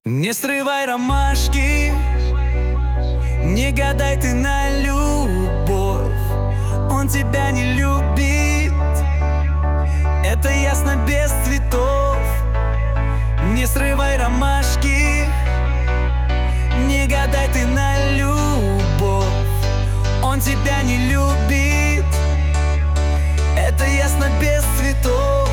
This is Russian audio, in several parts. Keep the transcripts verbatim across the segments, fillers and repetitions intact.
Не срывай ромашки, не гадай ты на любовь. Он тебя не любит, это ясно без цветов. Не срывай ромашки, не гадай ты на любовь. Он тебя не любит, это ясно без цветов.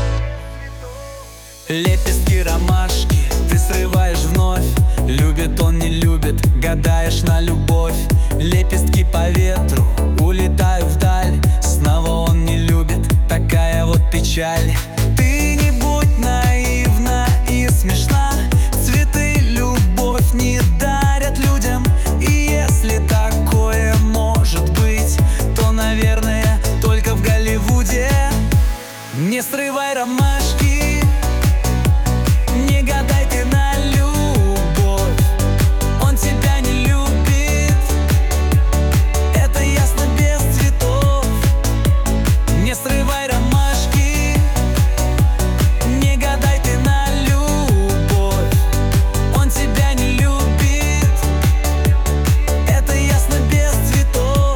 Лепестки ромашки ты срываешь вновь. Любит он, не любит, гадаешь на любовь. Лепестки по ветру улетают вдаль. Снова он не любит, такая вот печаль. Ты не будь наивна и смешна. Цветы любовь не дарят людям. И если такое может быть, то, наверное, только в Голливуде. Не срывай ромашки, не гадай ты на любовь. Он тебя не любит, это ясно без цветов. Не срывай ромашки, не гадай ты на любовь. Он тебя не любит, это ясно без цветов.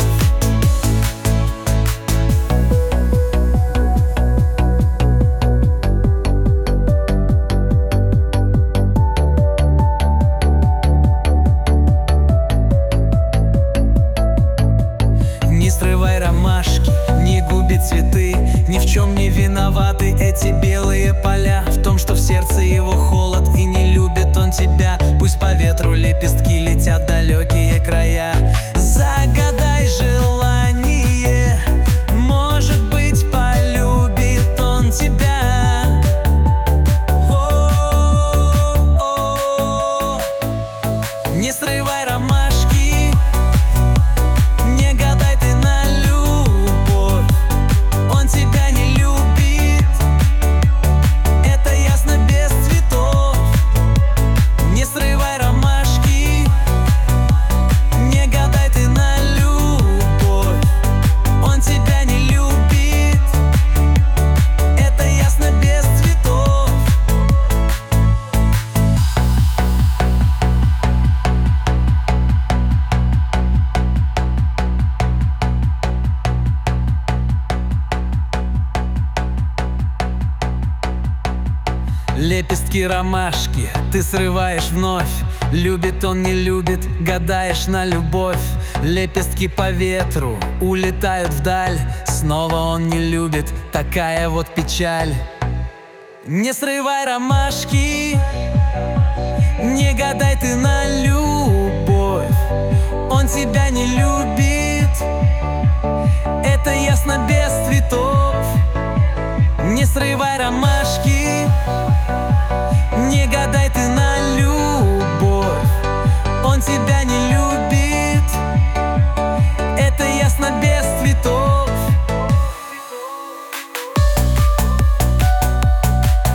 Не срывай ромашки, не губи цветы. Ни в чем не виноваты эти белые поля. В том, что в сердце его холод, и не любит он тебя. Пусть по ветру лепестки летят в далекие края. Загадай желание, может быть, полюбит он тебя. О-о-о. Не срывай ромашки, не гадай ты на любовь. Он тебя не любит, это ясно без цветов. Не срывай ромашки, не гадай ты на любовь. Он тебя не любит, это ясно без цветов. Лепестки ромашки ты срываешь вновь. Любит он, не любит, гадаешь на любовь. Лепестки по ветру улетают вдаль. Снова он не любит, такая вот печаль. Не срывай ромашки, не гадай ты на любовь. Он тебя не любит, это ясно без цветов. Не срывай ромашки, не гадай ты